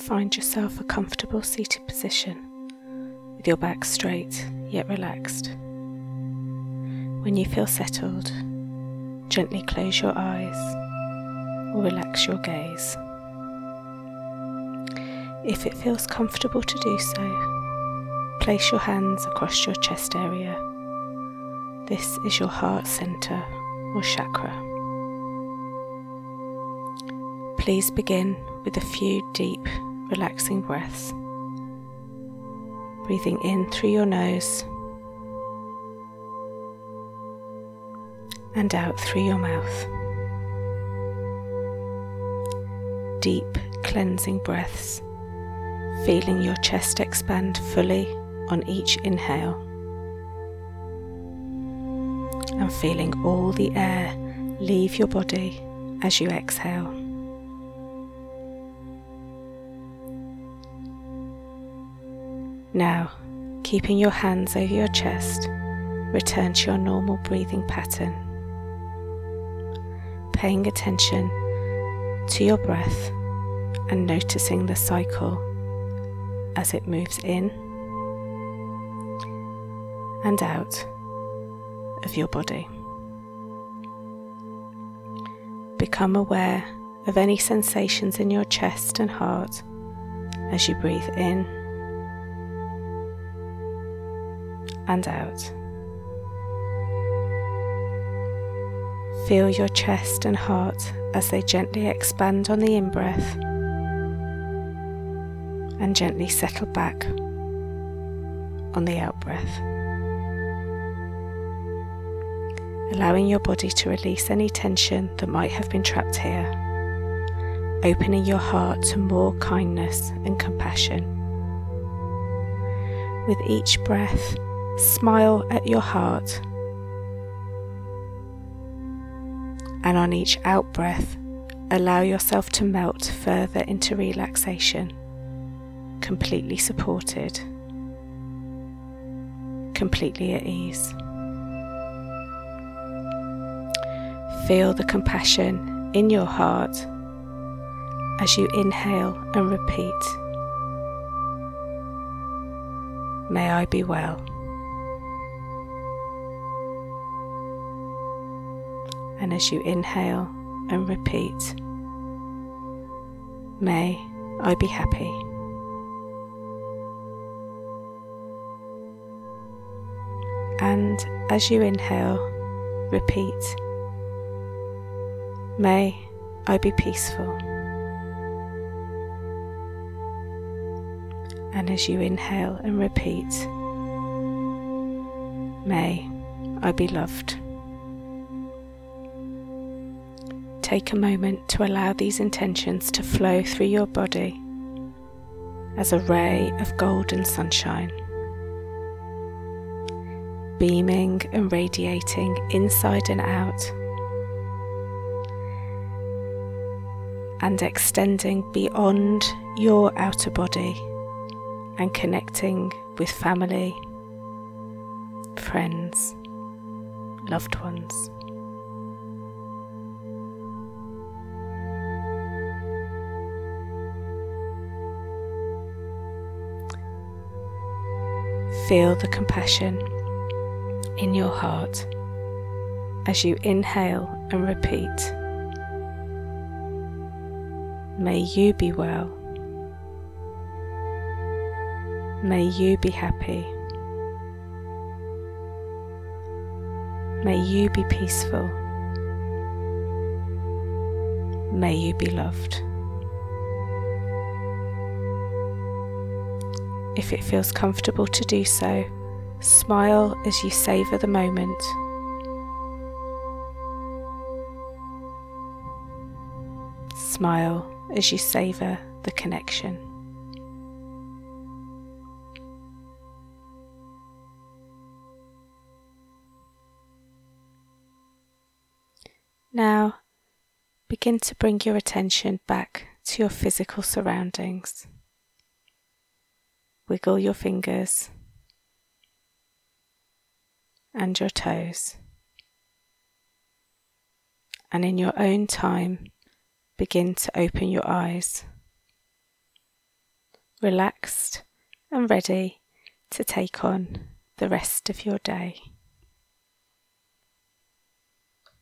find yourself a comfortable seated position with your back straight yet relaxed. When you feel settled, gently close your eyes or relax your gaze. If it feels comfortable to do so, place your hands across your chest area. This is your heart center or chakra. Please begin with a few deep, relaxing breaths. Breathing in through your nose and out through your mouth. Deep, cleansing breaths, feeling your chest expand fully on each inhale and feeling all the air leave your body as you exhale. Now, keeping your hands over your chest, return to your normal breathing pattern, paying attention to your breath and noticing the cycle as it moves in and out of your body. Become aware of any sensations in your chest and heart as you breathe in and out. Feel your chest and heart as they gently expand on the in-breath and gently settle back on the out-breath. Allowing your body to release any tension that might have been trapped here, opening your heart to more kindness and compassion. With each breath, smile at your heart, and on each out-breath, allow yourself to melt further into relaxation, completely supported, completely at ease. Feel the compassion in your heart as you inhale and repeat, "May I be well." And as you inhale and repeat, "May I be happy." And as you inhale, repeat, "May I be peaceful." And as you inhale and repeat, "May I be loved." Take a moment to allow these intentions to flow through your body as a ray of golden sunshine, beaming and radiating inside and out, and extending beyond your outer body and connecting with family, friends, loved ones. Feel the compassion in your heart as you inhale and repeat, "May you be well. May you be happy. May you be peaceful. May you be loved." If it feels comfortable to do so, smile as you savor the moment. Smile as you savor the connection. Now, begin to bring your attention back to your physical surroundings. Wiggle your fingers and your toes, and in your own time, begin to open your eyes. relaxed and ready to take on the rest of your day.